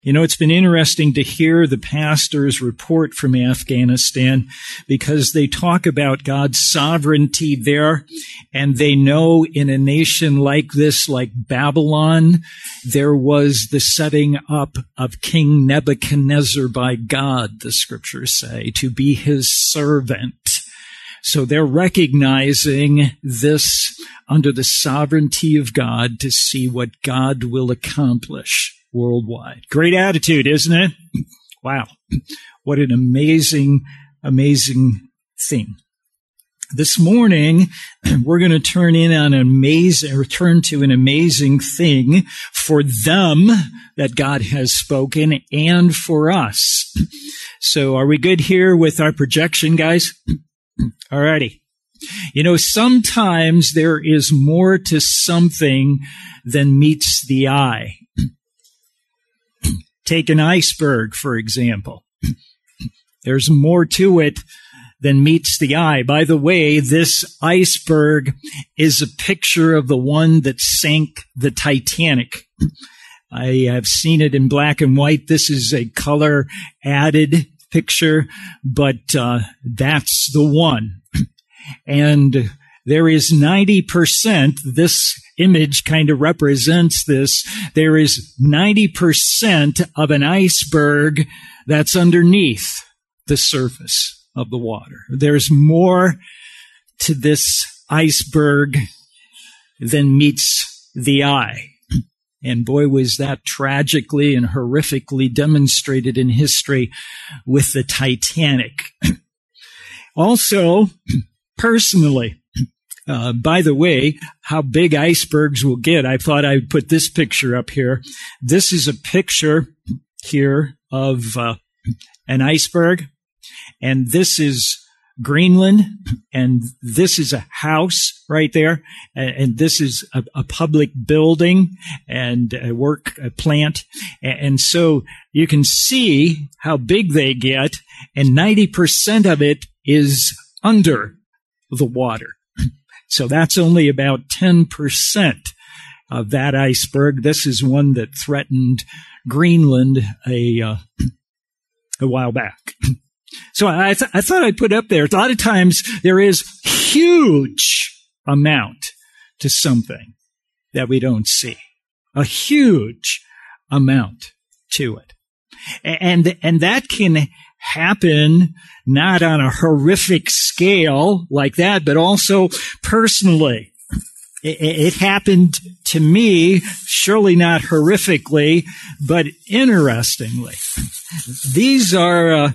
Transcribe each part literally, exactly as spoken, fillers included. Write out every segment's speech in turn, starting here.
You know, it's been interesting to hear the pastors report from Afghanistan because they talk about God's sovereignty there, and they know in a nation like this, like Babylon, there was the setting up of King Nebuchadnezzar by God, the scriptures say, to be his servant. So they're recognizing this under the sovereignty of God to see what God will accomplish worldwide. Great attitude, isn't it? Wow. What an amazing, amazing thing. This morning, we're going to turn in on an amazing, return to an amazing thing for them that God has spoken and for us. So are we good here with our projection, guys? Alrighty. You know, sometimes there is more to something than meets the eye. Take an iceberg, for example. There's more to it than meets the eye. By the way, this iceberg is a picture of the one that sank the Titanic. I have seen it in black and white. This is a color added picture, but uh, that's the one. And there is ninety percent, this image kind of represents this, there is ninety percent of an iceberg that's underneath the surface of the water. There's more to this iceberg than meets the eye. And boy, was that tragically and horrifically demonstrated in history with the Titanic. Also, personally, uh, by the way, how big icebergs will get, I thought I'd put this picture up here. This is a picture here of uh, an iceberg, and this is Greenland, and this is a house right there, and this is a, a public building and a work a plant, and so you can see how big they get, and ninety percent of it is under the water. So that's only about ten percent of that iceberg. This is one that threatened Greenland a uh, a while back. So I, th- I thought I'd put up there. A lot of times there is huge amount to something that we don't see. A huge amount to it. And, and that can happen not on a horrific scale like that, but also personally. It, it happened to me, surely not horrifically, but interestingly. These are uh,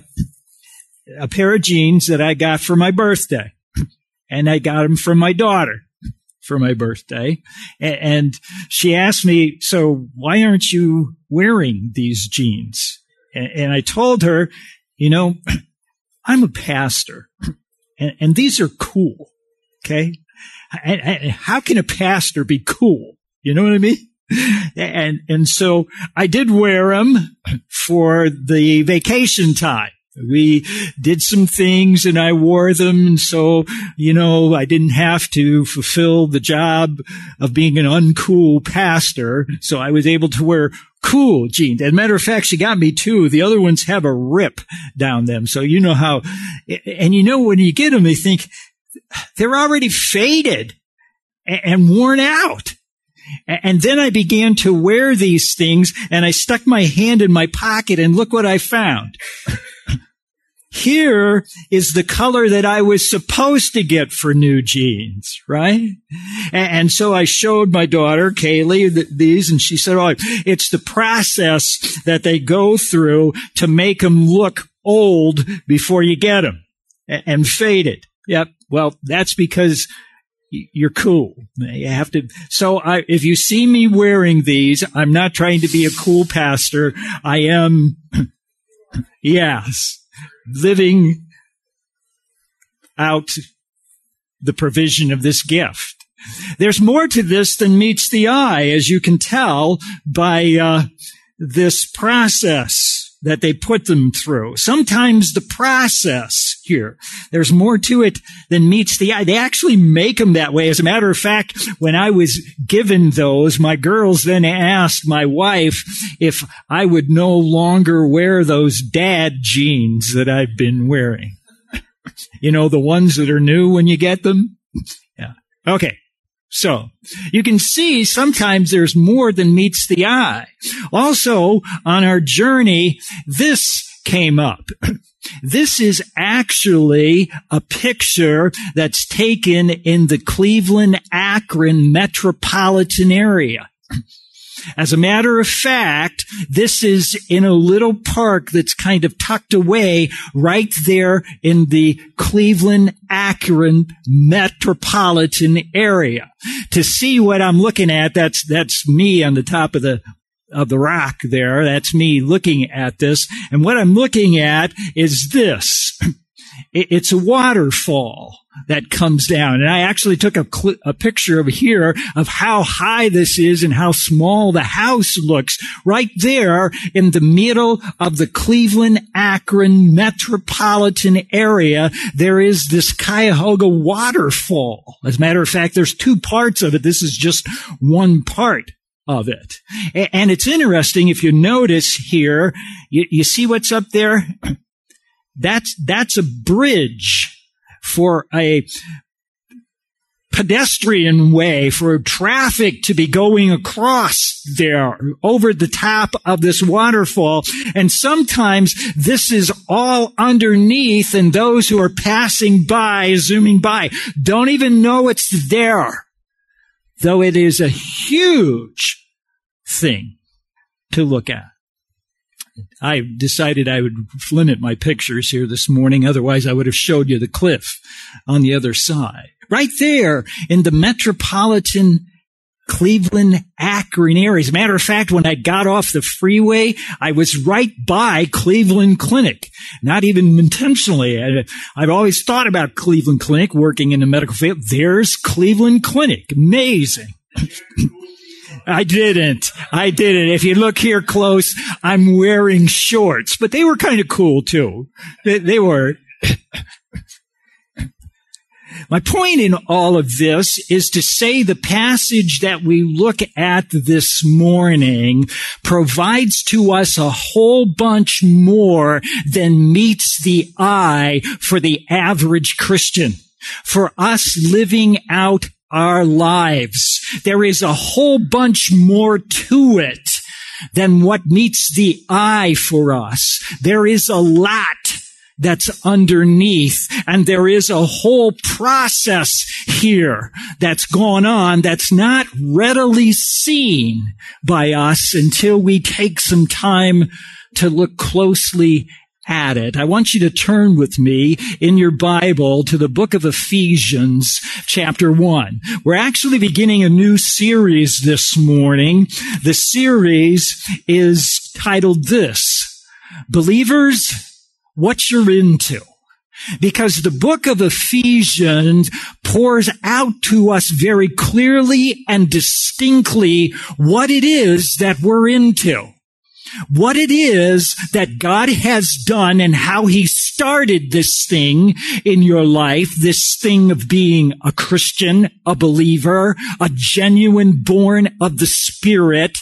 a pair of jeans that I got for my birthday, and I got them from my daughter for my birthday. And she asked me, so why aren't you wearing these jeans? And I told her, you know, I'm a pastor, and, and these are cool, okay? And, and how can a pastor be cool? You know what I mean? And and so I did wear them for the vacation time. We did some things and I wore them. And so, you know, I didn't have to fulfill the job of being an uncool pastor. So I was able to wear cool jeans. As a matter of fact, she got me two. The other ones have a rip down them. So you know how, and you know, when you get them, they think they're already faded and worn out. And then I began to wear these things and I stuck my hand in my pocket and look what I found. Here is the color that I was supposed to get for new jeans, right? And so I showed my daughter, Kaylee, these, and she said, oh, it's the process that they go through to make them look old before you get them and faded. Yep. Well, that's because you're cool. You have to. So I, if you see me wearing these, I'm not trying to be a cool pastor. I am, yes, living out the provision of this gift. There's more to this than meets the eye, as you can tell by uh, this process. that they put them through. Sometimes the process here, there's more to it than meets the eye. They actually make them that way. As a matter of fact, when I was given those, my girls then asked my wife if I would no longer wear those dad jeans that I've been wearing. You know, the ones that are new when you get them? Yeah. Okay. So, you can see sometimes there's more than meets the eye. Also, on our journey, this came up. This is actually a picture that's taken in the Cleveland-Akron metropolitan area. As a matter of fact, this is in a little park that's kind of tucked away right there in the Cleveland-Akron metropolitan area. To see what I'm looking at, that's, that's me on the top of the of the rock there. That's me looking at this. And what I'm looking at is this. It's a waterfall that comes down. And I actually took a, cl- a picture over here of how high this is and how small the house looks right there in the middle of the Cleveland-Akron metropolitan area. There is this Cuyahoga waterfall. As a matter of fact, there's two parts of it. This is just one part of it. And it's interesting, if you notice here, you, you see what's up there? That's, that's a bridge for a pedestrian way, for traffic to be going across there over the top of this waterfall. And sometimes this is all underneath, and those who are passing by, zooming by, don't even know it's there, though it is a huge thing to look at. I decided I would limit my pictures here this morning. Otherwise, I would have showed you the cliff on the other side. Right there in the metropolitan Cleveland-Akron area. As a matter of fact, when I got off the freeway, I was right by Cleveland Clinic. Not even intentionally. I, I've always thought about Cleveland Clinic, working in the medical field. There's Cleveland Clinic. Amazing. I didn't. I didn't. If you look here close, I'm wearing shorts, but they were kind of cool too. They, they were. My point in all of this is to say the passage that we look at this morning provides to us a whole bunch more than meets the eye for the average Christian. For us living out our lives, there is a whole bunch more to it than what meets the eye for us. There is a lot that's underneath, and there is a whole process here that's gone on that's not readily seen by us until we take some time to look closely at it. I want you to turn with me in your Bible to the book of Ephesians, chapter one. We're actually beginning a new series this morning. The series is titled this, Believers, What You're Into. Because the book of Ephesians pours out to us very clearly and distinctly what it is that we're into. What it is that God has done and how He started this thing in your life, this thing of being a Christian, a believer, a genuine born of the Spirit,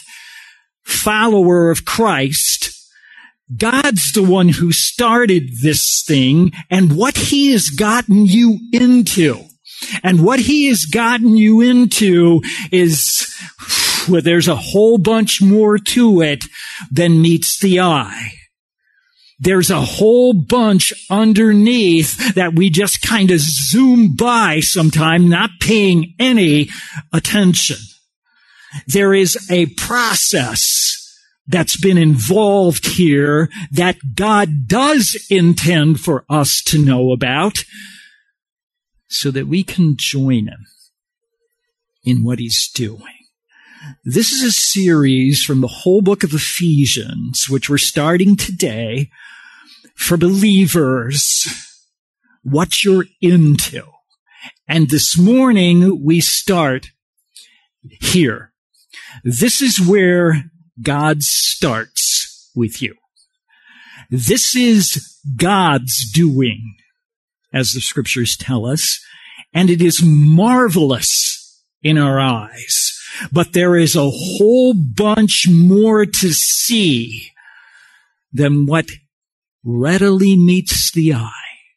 follower of Christ. God's the one who started this thing, and what He has gotten you into. And what He has gotten you into is, well, there's a whole bunch more to it than meets the eye. There's a whole bunch underneath that we just kind of zoom by sometime, not paying any attention. There is a process that's been involved here that God does intend for us to know about so that we can join Him in what He's doing. This is a series from the whole book of Ephesians, which we're starting today, for believers, what you're into. And this morning we start here. This is where God starts with you. This is God's doing, as the scriptures tell us, and it is marvelous in our eyes. But there is a whole bunch more to see than what readily meets the eye.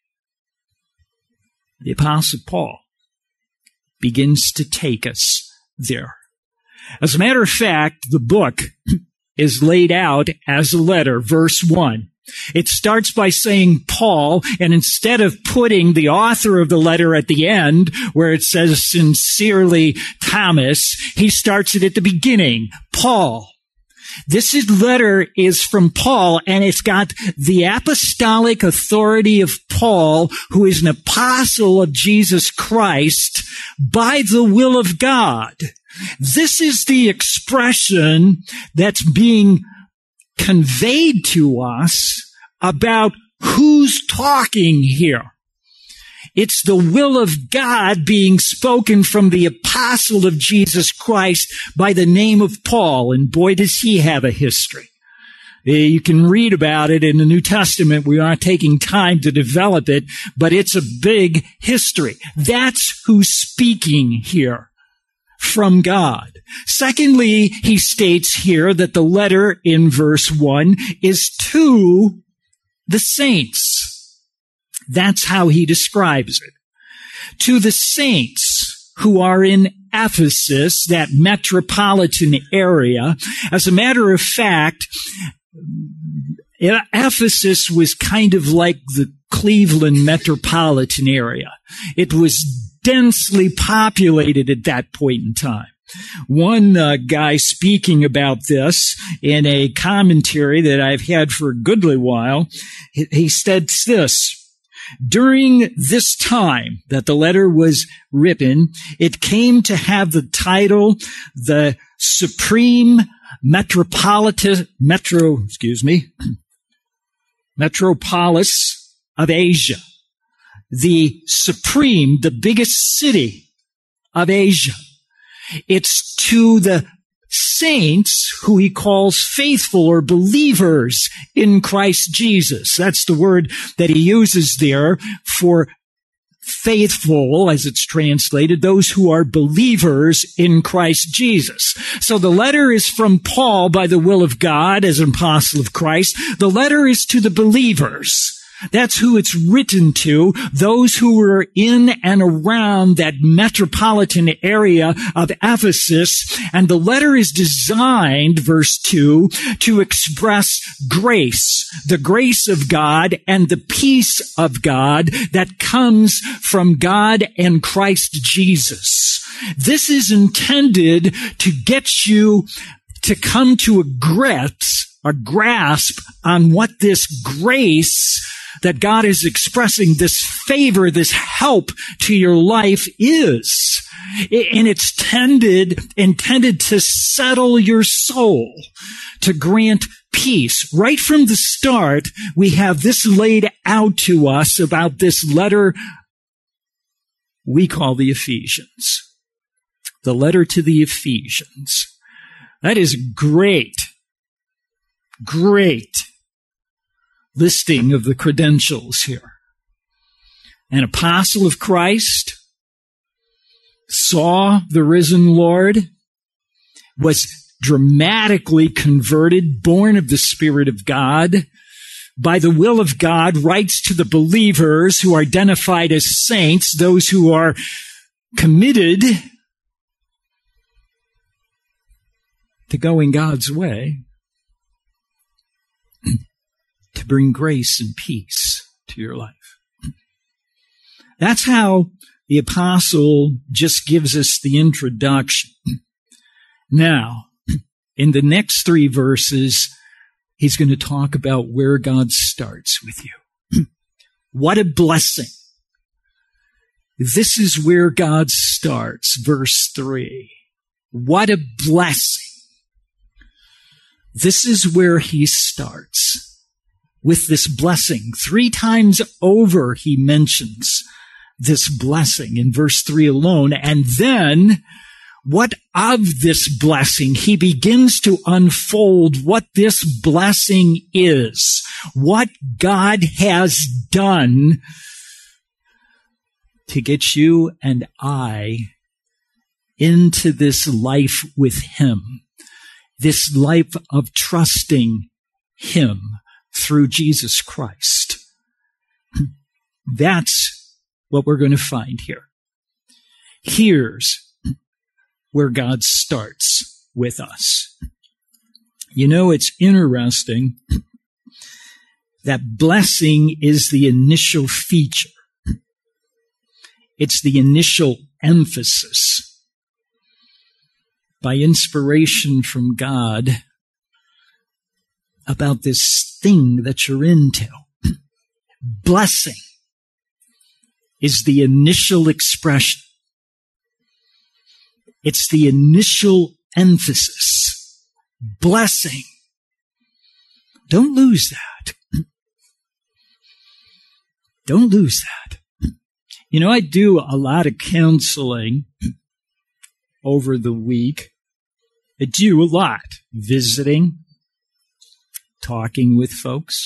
The Apostle Paul begins to take us there. As a matter of fact, the book is laid out as a letter, verse one. It starts by saying Paul, and instead of putting the author of the letter at the end, where it says sincerely Thomas, he starts it at the beginning, Paul. This is, letter is from Paul, and it's got the apostolic authority of Paul, who is an apostle of Jesus Christ, by the will of God. This is the expression that's being conveyed to us about who's talking here. It's the will of God being spoken from the apostle of Jesus Christ by the name of Paul. And boy, does he have a history. You can read about it in the New Testament. We aren't taking time to develop it, but it's a big history. That's who's speaking here from God. Secondly, he states here that the letter in verse one is to the saints. That's how he describes it. To the saints who are in Ephesus, that metropolitan area. As a matter of fact, Ephesus was kind of like the Cleveland metropolitan area. It was densely populated at that point in time. One uh, guy speaking about this in a commentary that I've had for a goodly while, he, he states this: during this time that the letter was written, it came to have the title, the Supreme Metropolitan, Metro, excuse me, Metropolis of Asia. The supreme, the biggest city of Asia. It's to the saints who he calls faithful or believers in Christ Jesus. That's the word that he uses there for faithful, as it's translated, those who are believers in Christ Jesus. So the letter is from Paul by the will of God as an apostle of Christ. The letter is to the believers. That's who it's written to, those who were in and around that metropolitan area of Ephesus. And the letter is designed, verse two, to express grace, the grace of God and the peace of God that comes from God and Christ Jesus. This is intended to get you to come to a grasp, a grasp on what this grace that God is expressing, this favor, this help to your life is. And it's tended, intended to settle your soul, to grant peace. Right from the start, we have this laid out to us about this letter we call the Ephesians. The letter to the Ephesians. That is great, great listing of the credentials here. An apostle of Christ, saw the risen Lord, was dramatically converted, born of the Spirit of God, by the will of God, writes to the believers who are identified as saints, those who are committed to going God's way, to bring grace and peace to your life. That's how the apostle just gives us the introduction. Now, in the next three verses, he's going to talk about where God starts with you. What a blessing. This is where God starts, verse three. What a blessing. This is where he starts. With this blessing. Three times over he mentions this blessing in verse three alone. And then, what of this blessing? He begins to unfold what this blessing is. what God has done to get you and I into this life with Him, this life of trusting Him through Jesus Christ. That's what we're going to find here. Here's where God starts with us. You know, it's interesting that blessing is the initial feature. It's the initial emphasis. By inspiration from God about this thing that you're into. Blessing is the initial expression. It's the initial emphasis. Blessing. Don't lose that. Don't lose that. You know, I do a lot of counseling over the week. I do a lot. Visiting, talking with folks.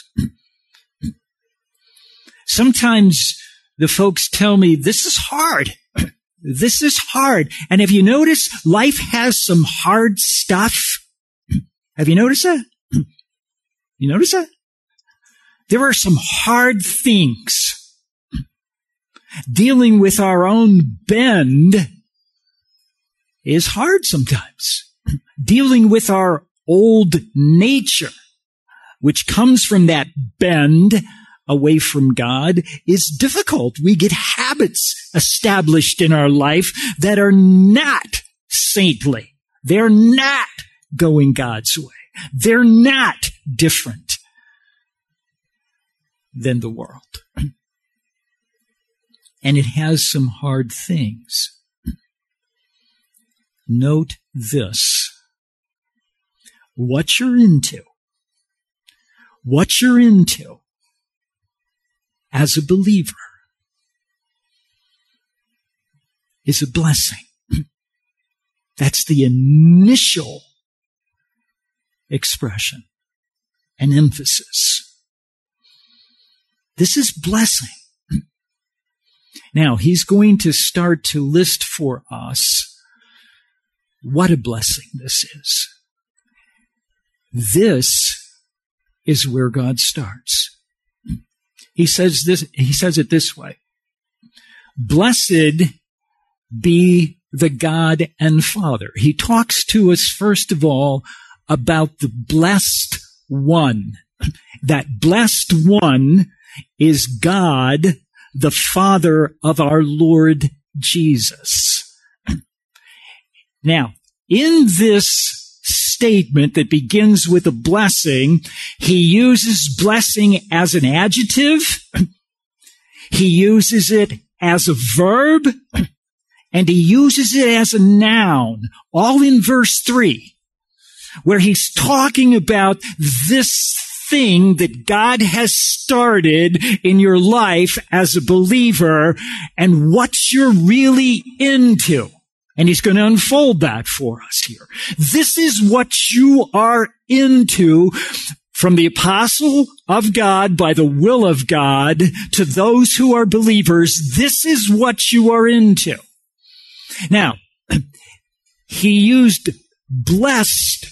Sometimes the folks tell me, this is hard. This is hard. And have you noticed life has some hard stuff? Have you noticed that? You notice that? There are some hard things. Dealing with our own bend is hard sometimes. Dealing with our old nature, which comes from that bend away from God, is difficult. We get habits established in our life that are not saintly. They're not going God's way. They're not different than the world. And it has some hard things. Note this. What you're into, what you're into as a believer is a blessing. That's the initial expression and emphasis. This is blessing. Now, he's going to start to list for us what a blessing this is. This is where God starts. He says this, he says it this way. Blessed be the God and Father. He talks to us, first of all, about the blessed one. That blessed one is God, the Father of our Lord Jesus. Now, in this statement that begins with a blessing, he uses blessing as an adjective. He uses it as a verb, and he uses it as a noun, all in verse three, where he's talking about this thing that God has started in your life as a believer and what you're really into. And he's going to unfold that for us here. This is what you are into from the apostle of God by the will of God to those who are believers. This is what you are into. Now, he used blessed.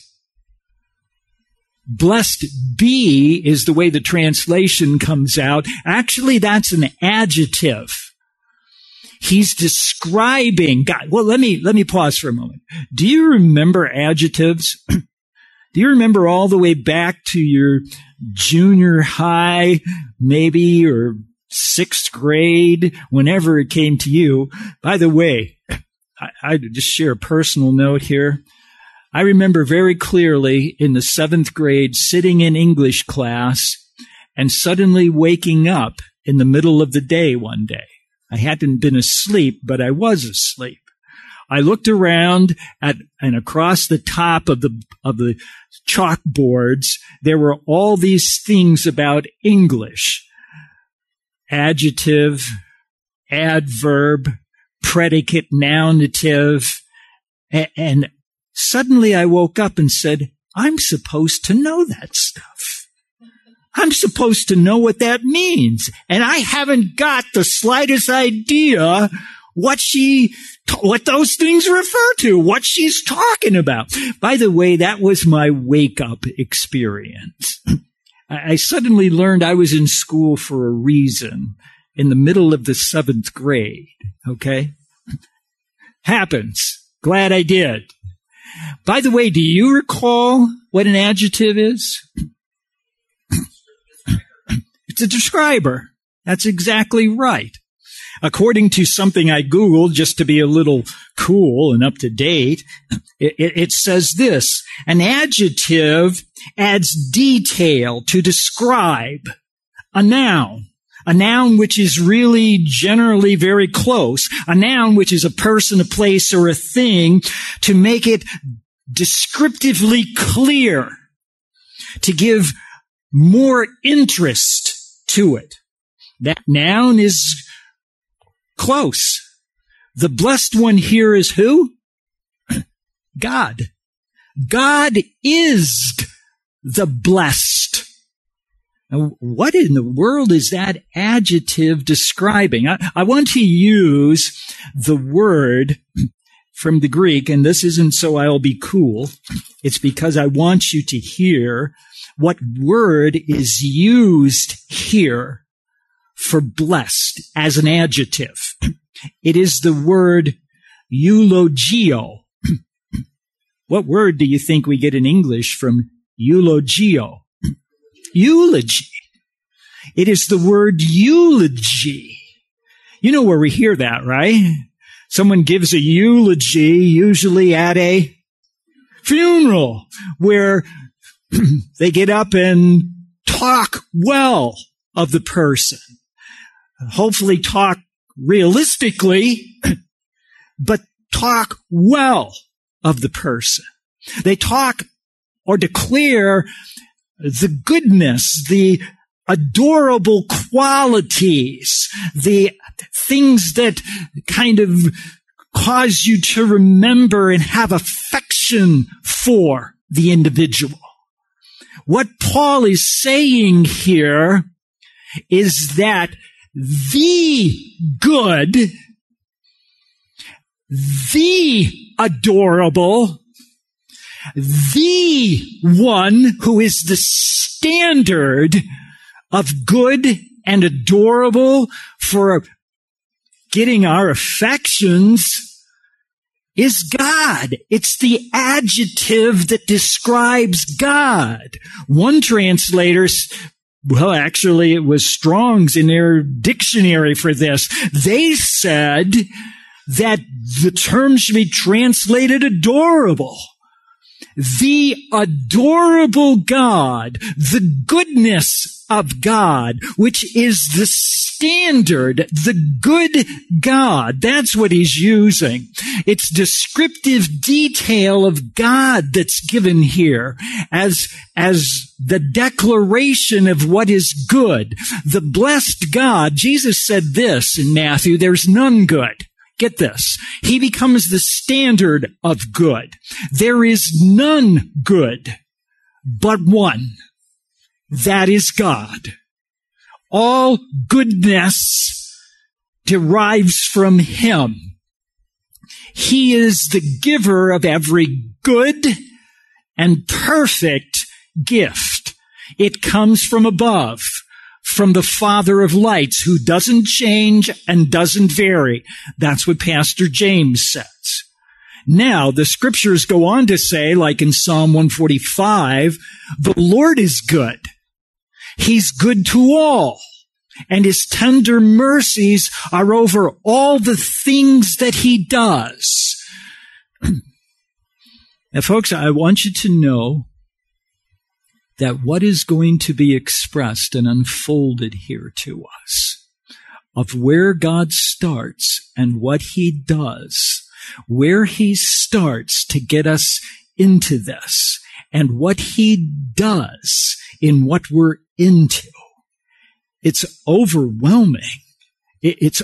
Blessed be is the way the translation comes out. Actually, that's an adjective. He's describing God. Well, let me, let me pause for a moment. Do you remember adjectives? Do you remember all the way back to your junior high, maybe, or sixth grade, whenever it came to you? By the way, I, I just share a personal note here. I remember very clearly in the seventh grade sitting in English class and suddenly waking up in the middle of the day one day. I hadn't been asleep, but I was asleep. I looked around at, and across the top of the, of the chalkboards, there were all these things about English. Adjective, adverb, predicate, nominative, and, and suddenly I woke up and said, I'm supposed to know that stuff. I'm supposed to know what that means. And I haven't got the slightest idea what she, what those things refer to, what she's talking about. By the way, that was my wake-up experience. I suddenly learned I was in school for a reason in the middle of the seventh grade. Okay? Happens. Glad I did. By the way, do you recall what an adjective is? It's a describer. That's exactly right. According to something I Googled just to be a little cool and up to date, it, it, it says this: an adjective adds detail to describe a noun. A noun which is really generally very close. A noun which is a person, a place, or a thing, to make it descriptively clear, to give more interest to it. That noun is close. The blessed one here is who? God. God is the blessed. Now, what in the world is that adjective describing? I, I want to use the word from the Greek, and this isn't so I'll be cool. It's because I want you to hear what word is used here for blessed as an adjective. It is the word eulogio. What word do you think we get in English from eulogio? Eulogy. It is the word eulogy. You know where we hear that, right? Someone gives a eulogy, usually at a funeral, where they get up and talk well of the person. Hopefully talk realistically, but talk well of the person. They talk or declare the goodness, the adorable qualities, the things that kind of cause you to remember and have affection for the individual. What Paul is saying here is that the good, the adorable, the one who is the standard of good and adorable for getting our affections is God. It's the adjective that describes God. One translator, well, actually it was Strong's in their dictionary for this. They said that the term should be translated adorable. The adorable God, the goodness of God, which is the standard, the good God. That's what he's using. It's descriptive detail of God that's given here as, as the declaration of what is good. The blessed God, Jesus said this in Matthew, there's none good. Get this. He becomes the standard of good. There is none good but one. That is God. All goodness derives from him. He is the giver of every good and perfect gift. It comes from above, from the Father of lights, who doesn't change and doesn't vary. That's what Pastor James says. Now, the scriptures go on to say, like in Psalm one forty-five, the Lord is good. He's good to all, and his tender mercies are over all the things that he does. Now, folks, I want you to know that what is going to be expressed and unfolded here to us, of where God starts and what he does, where he starts to get us into this, and what he does in what we're into, it's overwhelming. It's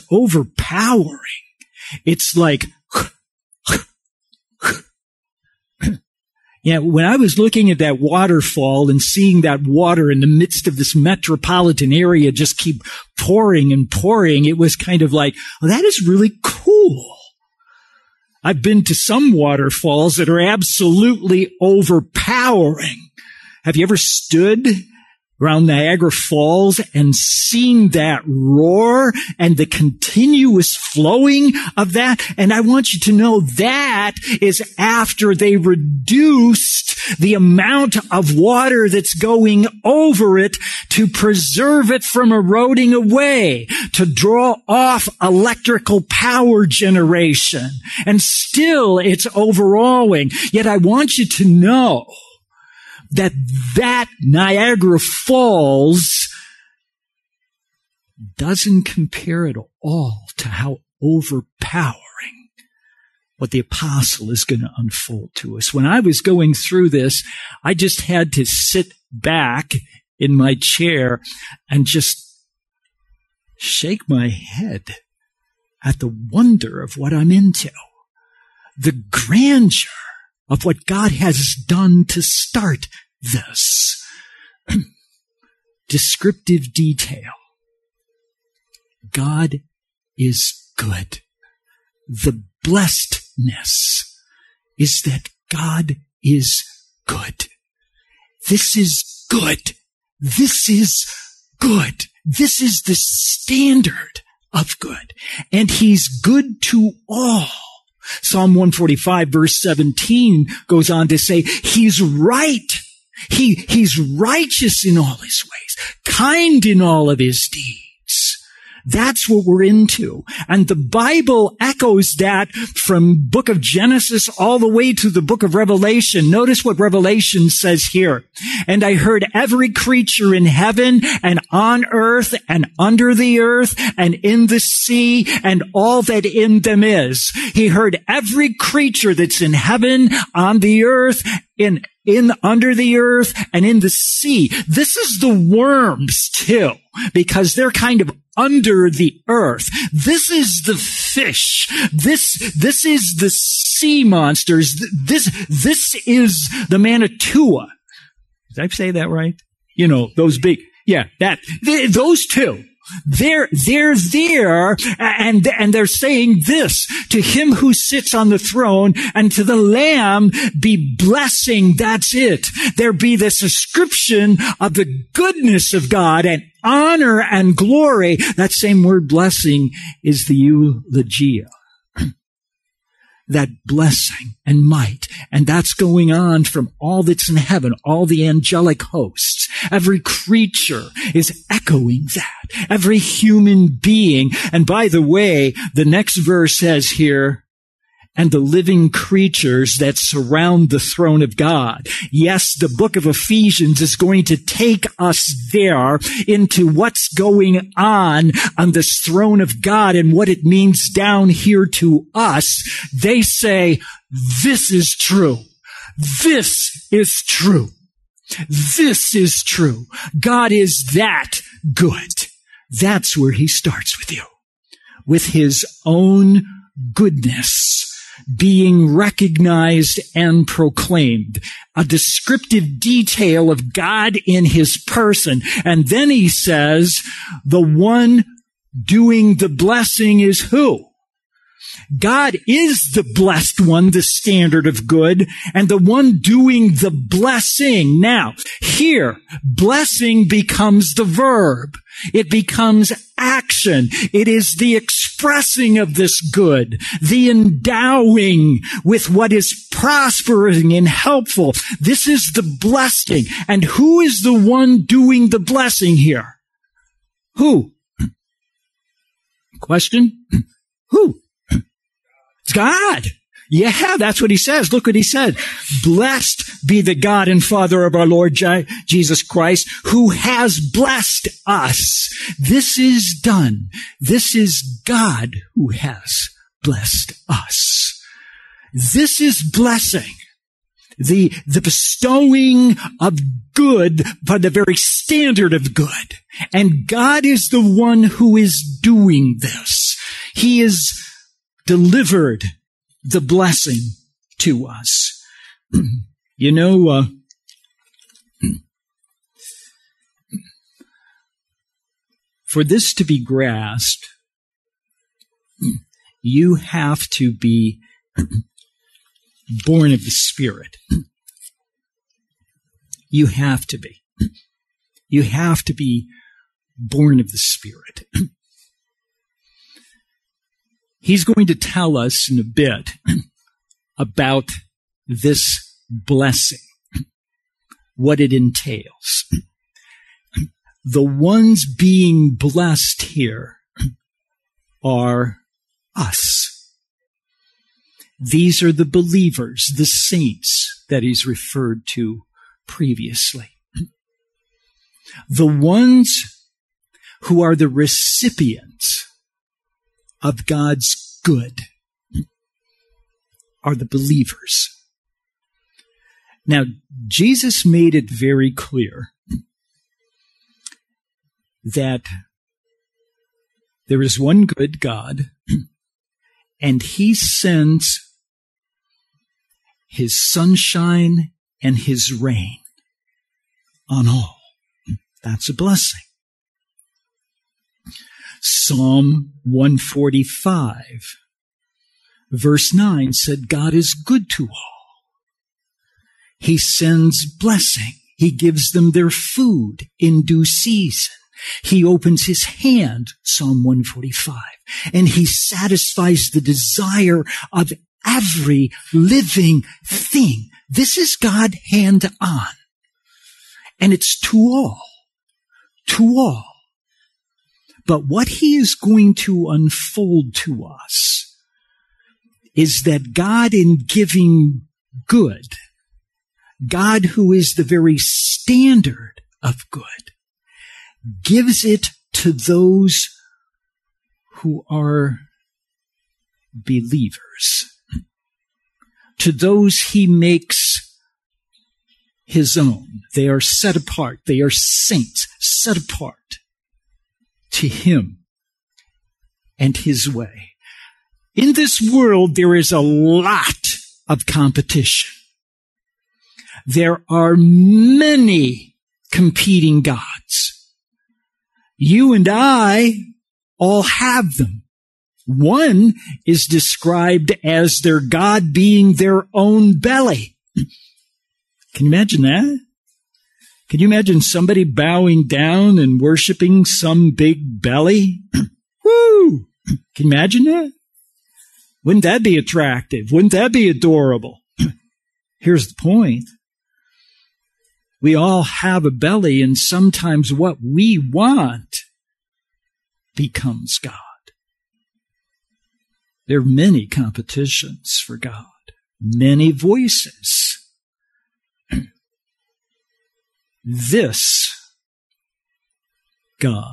overpowering. It's like, you Yeah, when I was looking at that waterfall and seeing that water in the midst of this metropolitan area just keep pouring and pouring, it was kind of like, well, that is really cool. I've been to some waterfalls that are absolutely overpowering. Have you ever stood around Niagara Falls and seen that roar and the continuous flowing of that? And I want you to know that is after they reduced the amount of water that's going over it to preserve it from eroding away, to draw off electrical power generation. And still it's overawing. Yet I want you to know that that Niagara Falls doesn't compare at all to how overpowering what the apostle is going to unfold to us. When I was going through this, I just had to sit back in my chair and just shake my head at the wonder of what I'm into, the grandeur of what God has done to start this. Descriptive detail. God is good. The blessedness is that God is good. This is good. This is good. This is the standard of good. And He's good to all. Psalm one forty-five verse seventeen goes on to say, He's right. He, He's righteous in all His ways, kind in all of His deeds. That's what we're into. And the Bible echoes that from book of Genesis all the way to the book of Revelation. Notice what Revelation says here. And I heard every creature in heaven and on earth and under the earth and in the sea and all that in them is. He heard every creature that's in heaven, on the earth, in in under the earth and in the sea. This is the worms too, because they're kind of under the earth. This is the fish. This, this is the sea monsters. This, this is the Manitoua. Did I say that right? You know, those big, yeah, that, th- those two. They're, they're there, and, and they're saying this, to Him who sits on the throne and to the Lamb be blessing. That's it. There be this ascription of the goodness of God and honor and glory. That same word blessing is the eulogia. That blessing and might. And that's going on from all that's in heaven, all the angelic hosts. Every creature is echoing that. Every human being. And by the way, the next verse says here, and the living creatures that surround the throne of God. Yes, the book of Ephesians is going to take us there into what's going on on this throne of God and what it means down here to us. They say, this is true. This is true. This is true. God is that good. That's where He starts with you. With His own goodness being recognized and proclaimed. A descriptive detail of God in His person. And then He says, the one doing the blessing is who? God is the blessed one, the standard of good, and the one doing the blessing. Now, here, blessing becomes the verb. It becomes action. It is the expressing of this good, the endowing with what is prospering and helpful. This is the blessing. And who is the one doing the blessing here? Who? Question? Who? It's God. Yeah, that's what He says. Look what He said. Blessed be the God and Father of our Lord Je- Jesus Christ, who has blessed us. This is done. This is God who has blessed us. This is blessing. The, the bestowing of good by the very standard of good. And God is the one who is doing this. He is delivered the blessing to us. You know, uh, for this to be grasped, you have to be born of the Spirit. You have to be. You have to be born of the Spirit. He's going to tell us in a bit about this blessing, what it entails. The ones being blessed here are us. These are the believers, the saints that he's referred to previously. The ones who are the recipients of God's good are the believers. Now, Jesus made it very clear that there is one good God, and he sends his sunshine and his rain on all. That's a blessing. Psalm one forty-five, verse nine said, God is good to all. He sends blessing. He gives them their food in due season. He opens his hand, Psalm one forty-five, and he satisfies the desire of every living thing. This is God hand on. And it's to all. To all. But what he is going to unfold to us is that God, in giving good, God, who is the very standard of good, gives it to those who are believers, to those he makes his own. They are set apart. They are saints, set apart to him and his way. In this world, there is a lot of competition. There are many competing gods. You and I all have them. One is described as their God being their own belly. Can you imagine that? Can you imagine somebody bowing down and worshiping some big belly? Woo! Can you imagine that? Wouldn't that be attractive? Wouldn't that be adorable? Here's the point. We all have a belly, and sometimes what we want becomes God. There are many competitions for God, many voices. This God,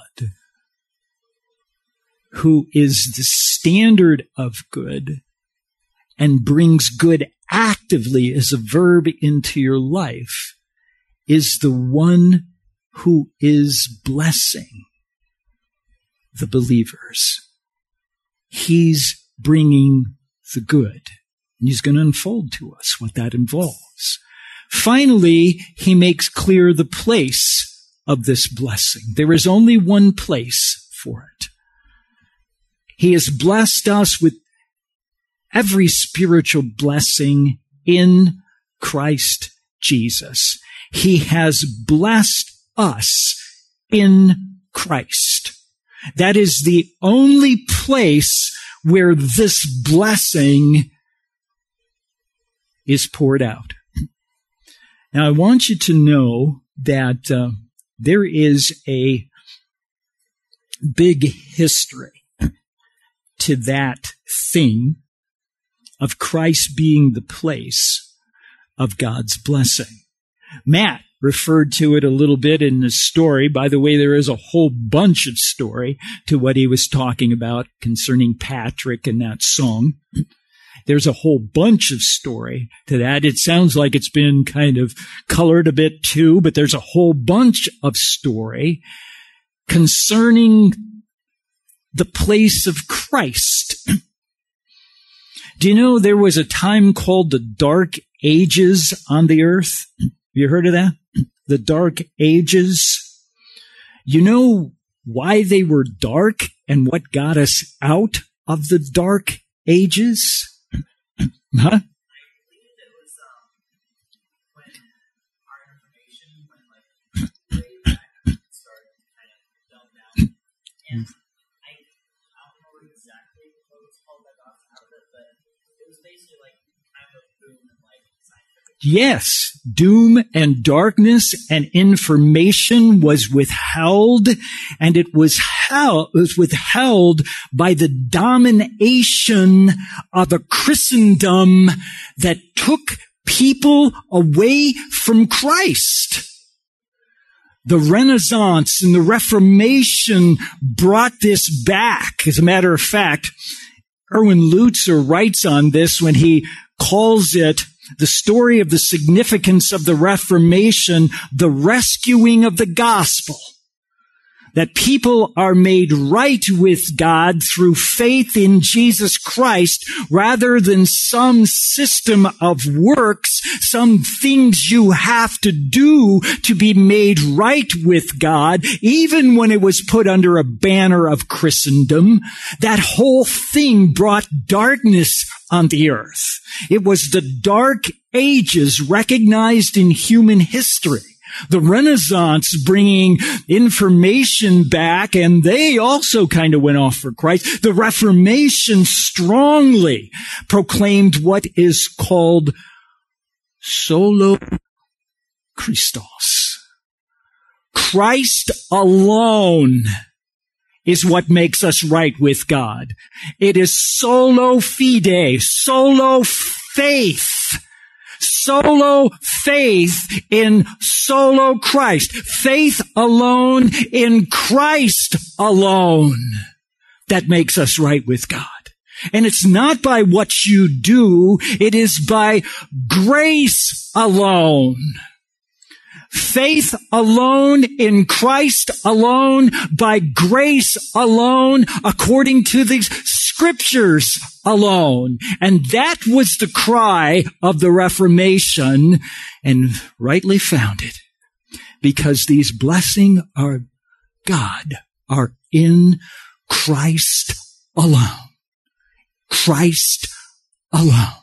who is the standard of good and brings good actively as a verb into your life, is the one who is blessing the believers. He's bringing the good. And he's going to unfold to us what that involves. Finally, he makes clear the place of this blessing. There is only one place for it. He has blessed us with every spiritual blessing in Christ Jesus. He has blessed us in Christ. That is the only place where this blessing is poured out. Now, I want you to know that uh, there is a big history to that thing of Christ being the place of God's blessing. Matt referred to it a little bit in the story. By the way, there is a whole bunch of story to what he was talking about concerning Patrick and that song. There's a whole bunch of story to that. It sounds like it's been kind of colored a bit too, but there's a whole bunch of story concerning the place of Christ. Do you know there was a time called the Dark Ages on the earth? Have you heard of that? The Dark Ages. You know why they were dark and what got us out of the Dark Ages? Huh? Yes, doom and darkness and information was withheld, and it was, held, it was withheld by the domination of a Christendom that took people away from Christ. The Renaissance and the Reformation brought this back. As a matter of fact, Erwin Lutzer writes on this when he calls it the story of the significance of the Reformation, the rescuing of the gospel. That people are made right with God through faith in Jesus Christ rather than some system of works, some things you have to do to be made right with God, even when it was put under a banner of Christendom. That whole thing brought darkness on the earth. It was the Dark Ages recognized in human history. The Renaissance bringing information back, and they also kind of went off for Christ. The Reformation strongly proclaimed what is called solo Christos. Christ alone is what makes us right with God. It is solo fide, solo faith. Solo faith in solo Christ. Faith alone in Christ alone. That makes us right with God. And it's not by what you do. It is by grace alone. Faith alone in Christ alone, by grace alone, according to the Scriptures alone. And that was the cry of the Reformation, and rightly founded, because these blessings are God, are in Christ alone. Christ alone.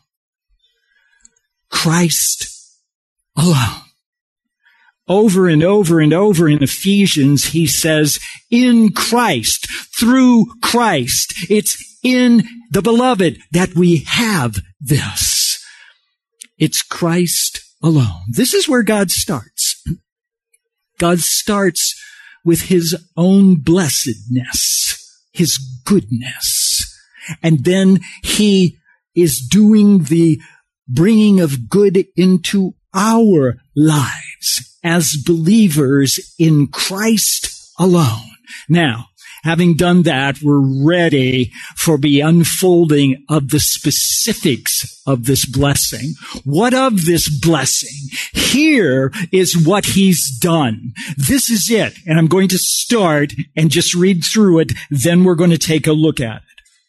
Christ alone. Over and over and over in Ephesians, he says, in Christ, through Christ. It's in the beloved that we have this. It's Christ alone. This is where God starts. God starts with his own blessedness, his goodness. And then he is doing the bringing of good into our lives as believers in Christ alone. Now, having done that, we're ready for the unfolding of the specifics of this blessing. What of this blessing? Here is what he's done. This is it. And I'm going to start and just read through it. Then we're going to take a look at it.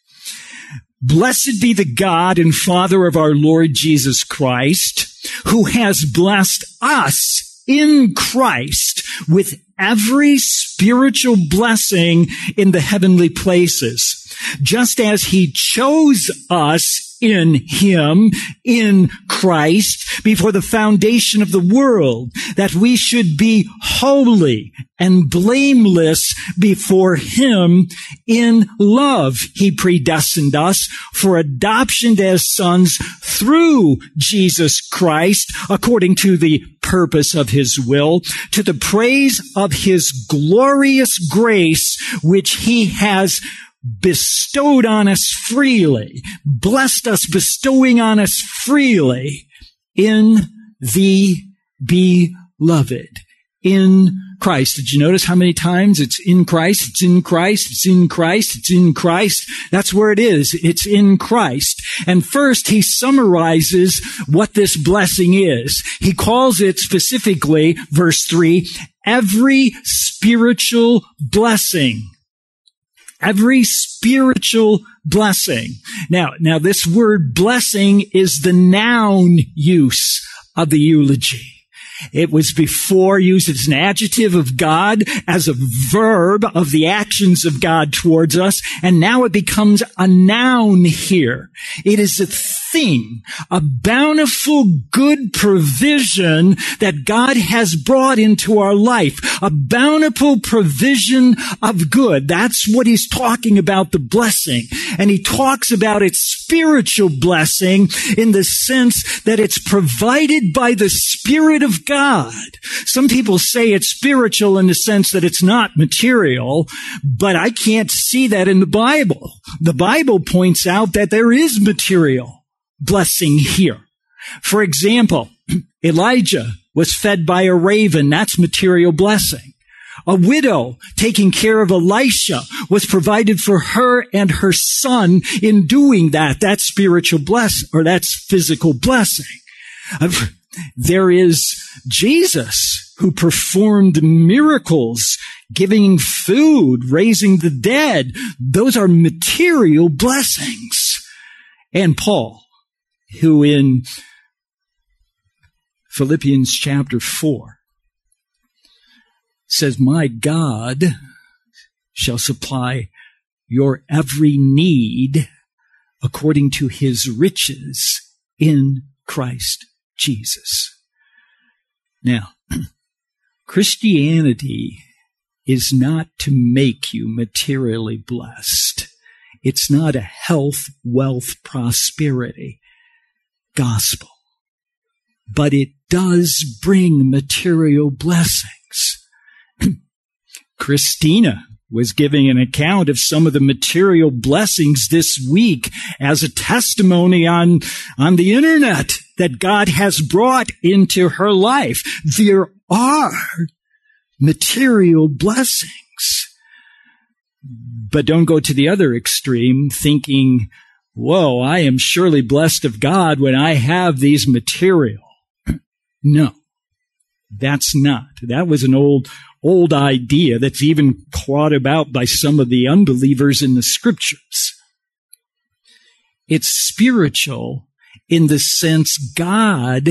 Blessed be the God and Father of our Lord Jesus Christ, who has blessed us in Christ with every spiritual blessing in the heavenly places, just as he chose us in him, in Christ, before the foundation of the world, that we should be holy and blameless before him. In love, he predestined us for adoption as sons through Jesus Christ, according to the purpose of his will, to the praise of his glorious grace, which he has bestowed on us freely, blessed us, bestowing on us freely in the beloved, in Christ. Did you notice how many times it's in Christ, it's in Christ, it's in Christ, it's in Christ? That's where it is. It's in Christ. And first, he summarizes what this blessing is. He calls it specifically, verse three, every spiritual blessing. Every spiritual blessing. Now, now this word blessing is the noun use of the eulogy. It was before used as an adjective of God, as a verb of the actions of God towards us, and now it becomes a noun here. It is a thing, a bountiful good provision that God has brought into our life, a bountiful provision of good. That's what he's talking about, the blessing. And he talks about its spiritual blessing in the sense that it's provided by the Spirit of God. Some people say it's spiritual in the sense that it's not material, but I can't see that in the Bible. The Bible points out that there is material blessing here. For example, Elijah was fed by a raven. That's material blessing. A widow taking care of Elisha was provided for her and her son in doing that. That's spiritual blessing, or that's physical blessing. There is Jesus who performed miracles, giving food, raising the dead. Those are material blessings. And Paul, who in Philippians chapter four says, my God shall supply your every need according to his riches in Christ Jesus. Now, Christianity is not to make you materially blessed. It's not a health, wealth, prosperity gospel, but it does bring material blessings. Christina was giving an account of some of the material blessings this week as a testimony on, on the internet that God has brought into her life. There are material blessings. But don't go to the other extreme thinking, whoa, I am surely blessed of God when I have these material. No, that's not. That was an old, old idea that's even brought about by some of the unbelievers in the scriptures. It's spiritual in the sense God,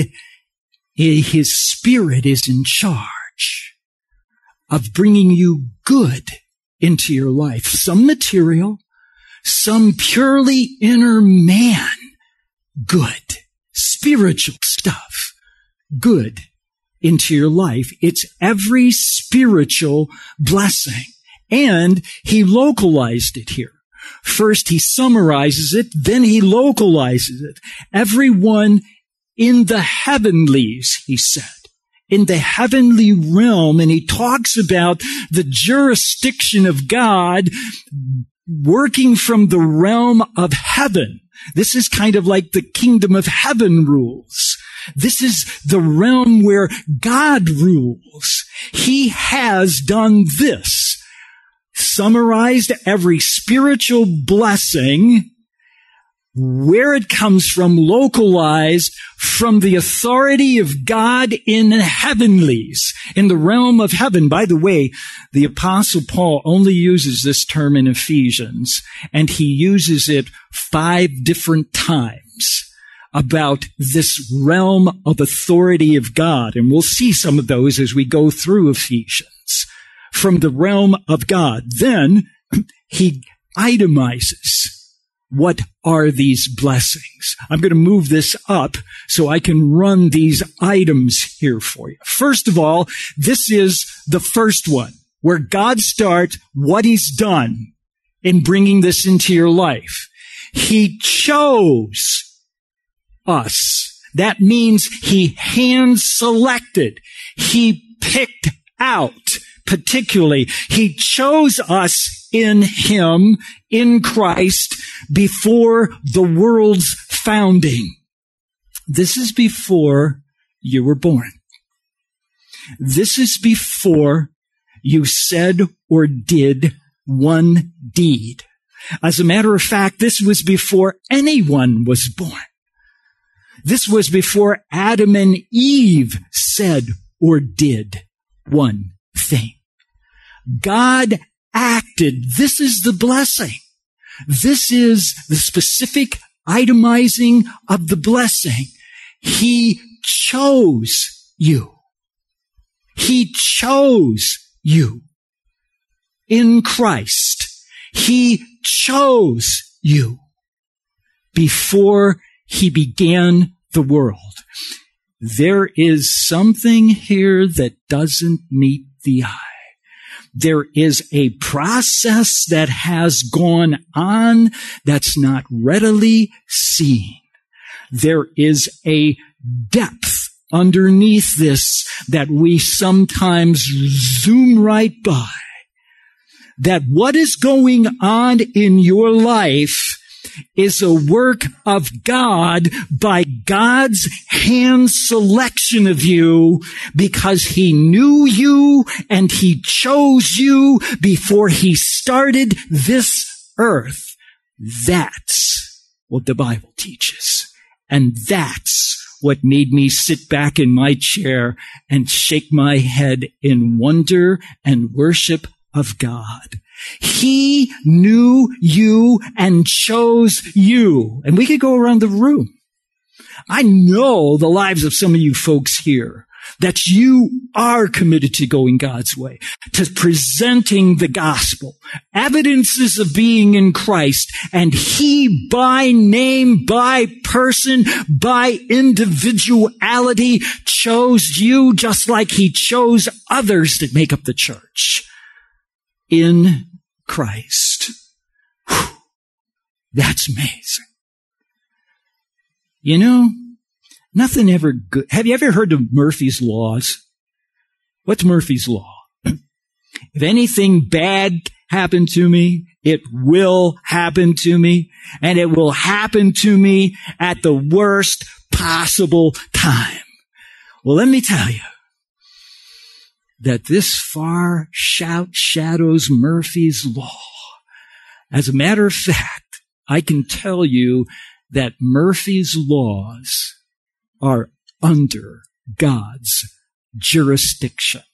his Spirit is in charge of bringing you good into your life. Some material, some purely inner man, good, spiritual stuff, good into your life. It's every spiritual blessing. And he localized it here. First he summarizes it, then he localizes it. Everyone in the heavenlies, he said, in the heavenly realm, and he talks about the jurisdiction of God working from the realm of heaven. This is kind of like the kingdom of heaven rules. This is the realm where God rules. He has done this. Summarized every spiritual blessing, where it comes from, localized from the authority of God in the heavenlies, in the realm of heaven. By the way, the Apostle Paul only uses this term in Ephesians, and he uses it five different times about this realm of authority of God. And we'll see some of those as we go through Ephesians. From the realm of God. Then he itemizes what are these blessings. I'm going to move this up so I can run these items here for you. First of all, this is the first one where God starts what he's done in bringing this into your life. He chose us. That means he hand-selected. He picked out. Particularly, he chose us in him, in Christ, before the world's founding. This is before you were born. This is before you said or did one deed. As a matter of fact, this was before anyone was born. This was before Adam and Eve said or did one thing. God acted. This is the blessing. This is the specific itemizing of the blessing. He chose you. He chose you in Christ. He chose you before he began the world. There is something here that doesn't meet the eye. There is a process that has gone on that's not readily seen. There is a depth underneath this that we sometimes zoom right by. That what is going on in your life is a work of God by God's hand selection of you because he knew you and he chose you before he started this earth. That's what the Bible teaches. And that's what made me sit back in my chair and shake my head in wonder and worship of God. He knew you and chose you. And we could go around the room. I know the lives of some of you folks here that you are committed to going God's way, to presenting the gospel, evidences of being in Christ, and he by name, by person, by individuality chose you just like he chose others that make up the church. In Christ. Whew. That's amazing. You know, nothing ever good. Have you ever heard of Murphy's Laws? What's Murphy's Law? If anything bad happened to me, it will happen to me, and it will happen to me at the worst possible time. Well, let me tell you that this far shout shadows Murphy's Law. As a matter of fact, I can tell you that Murphy's laws are under God's jurisdiction.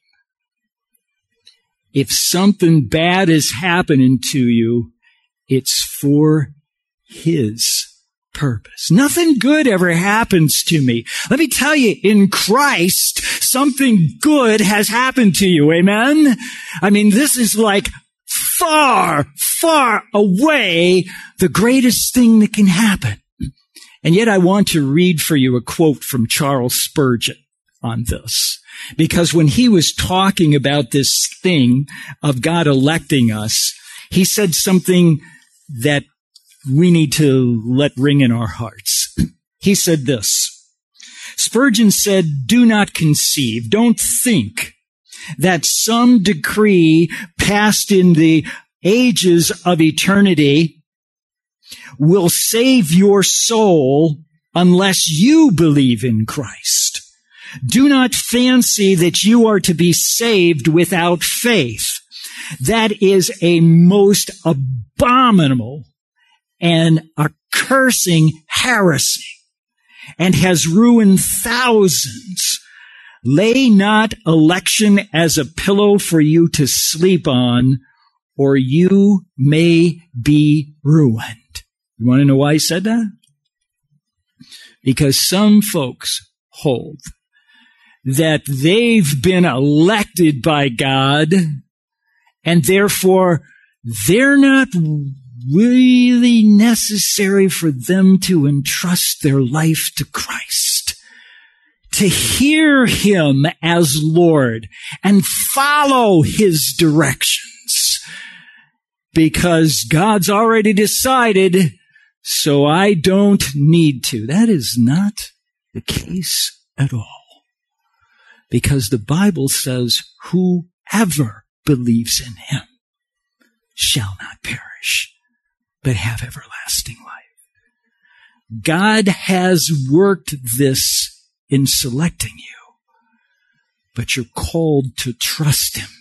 If something bad is happening to you, it's for his purpose. Nothing good ever happens to me. Let me tell you, in Christ, something good has happened to you. Amen? I mean, this is like far, far away the greatest thing that can happen. And yet I want to read for you a quote from Charles Spurgeon on this. Because when he was talking about this thing of God electing us, he said something that we need to let ring in our hearts. He said this. Spurgeon said, "Do not conceive, don't think that some decree passed in the ages of eternity will save your soul unless you believe in Christ. Do not fancy that you are to be saved without faith. That is a most abominable and accursing heresy, and has ruined thousands. Lay not election as a pillow for you to sleep on, or you may be ruined." You want to know why he said that? Because some folks hold that they've been elected by God, and therefore they're not really necessary for them to entrust their life to Christ, to hear him as Lord and follow his directions, because God's already decided, so I don't need to. That is not the case at all, because the Bible says whoever believes in him shall not perish, but have everlasting life. God has worked this in selecting you, but you're called to trust him.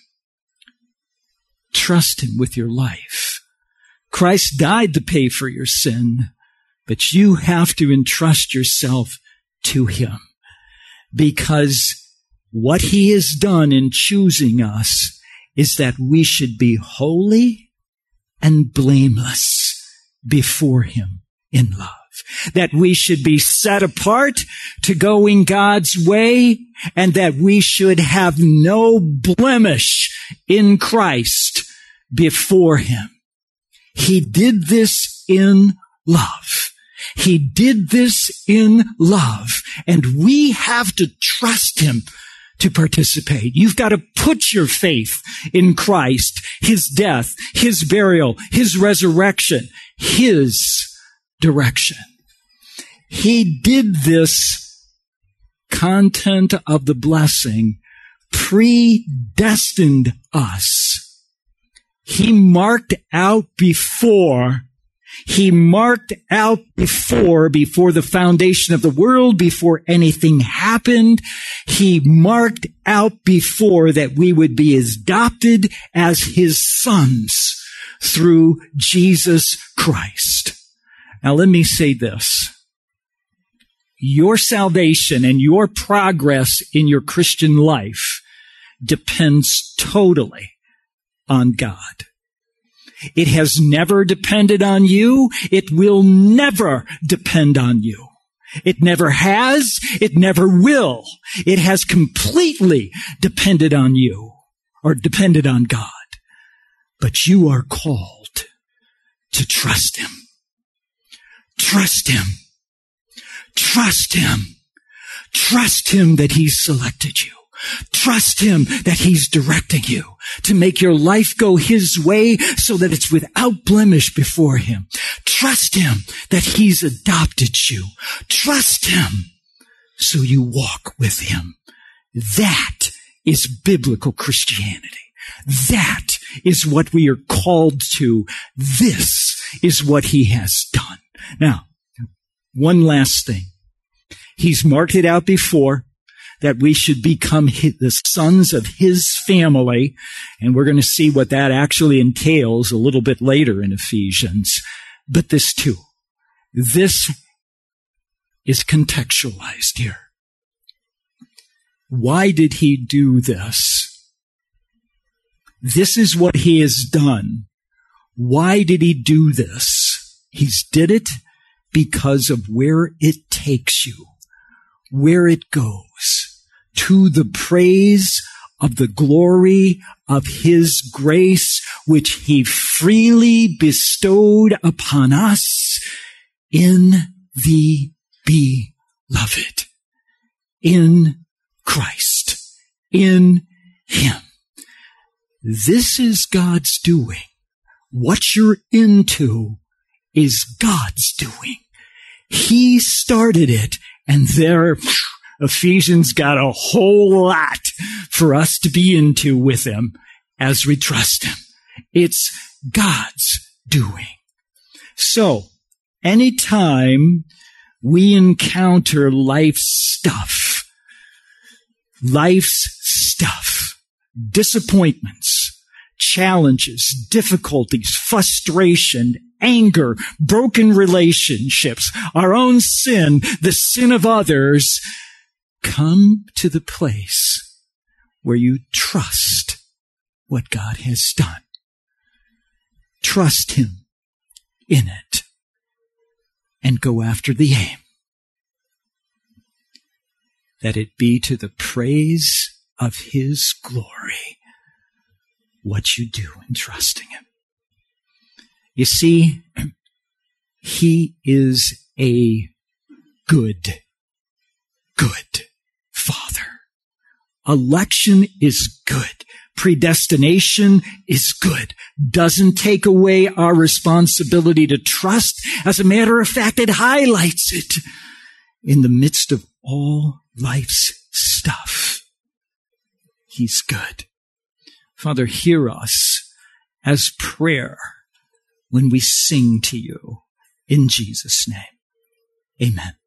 Trust him with your life. Christ died to pay for your sin, but you have to entrust yourself to him, because what he has done in choosing us is that we should be holy and blameless before him in love. That we should be set apart to go in God's way, and that we should have no blemish in Christ before him. He did this in love. He did this in love, and we have to trust him to participate. You've got to put your faith in Christ, his death, his burial, his resurrection, his direction. He did this content of the blessing, predestined us. He marked out before He marked out before, before the foundation of the world, before anything happened. He marked out before that we would be adopted as his sons through Jesus Christ. Now let me say this. Your salvation and your progress in your Christian life depends totally on God. It has never depended on you. It will never depend on you. It never has. It never will. It has completely depended on you or depended on God. But you are called to trust him. Trust him. Trust him. Trust him that he's selected you. Trust him that he's directing you to make your life go his way so that it's without blemish before him. Trust him that he's adopted you. Trust him so you walk with him. That is biblical Christianity. That is what we are called to. This is what he has done. Now, one last thing. He's marked it out before that we should become his, the sons of his family. And we're going to see what that actually entails a little bit later in Ephesians. But this too, this is contextualized here. Why did he do this? This is what he has done. Why did he do this? He's did it because of where it takes you, where it goes, to the praise of the glory of his grace, which he freely bestowed upon us in the beloved, in Christ, in him. This is God's doing. What you're into is God's doing. He started it, and there Ephesians got a whole lot for us to be into with him as we trust him. It's God's doing. So, anytime we encounter life's stuff, life's stuff, disappointments, challenges, difficulties, frustration, anger, broken relationships, our own sin, the sin of others, come to the place where you trust what God has done. Trust him in it and go after the aim. That it be to the praise of his glory what you do in trusting him. You see, he is a good, good Father. Election is good. Predestination is good. Doesn't take away our responsibility to trust. As a matter of fact, it highlights it in the midst of all life's stuff. He's good. Father, hear us as prayer when we sing to you in Jesus' name. Amen.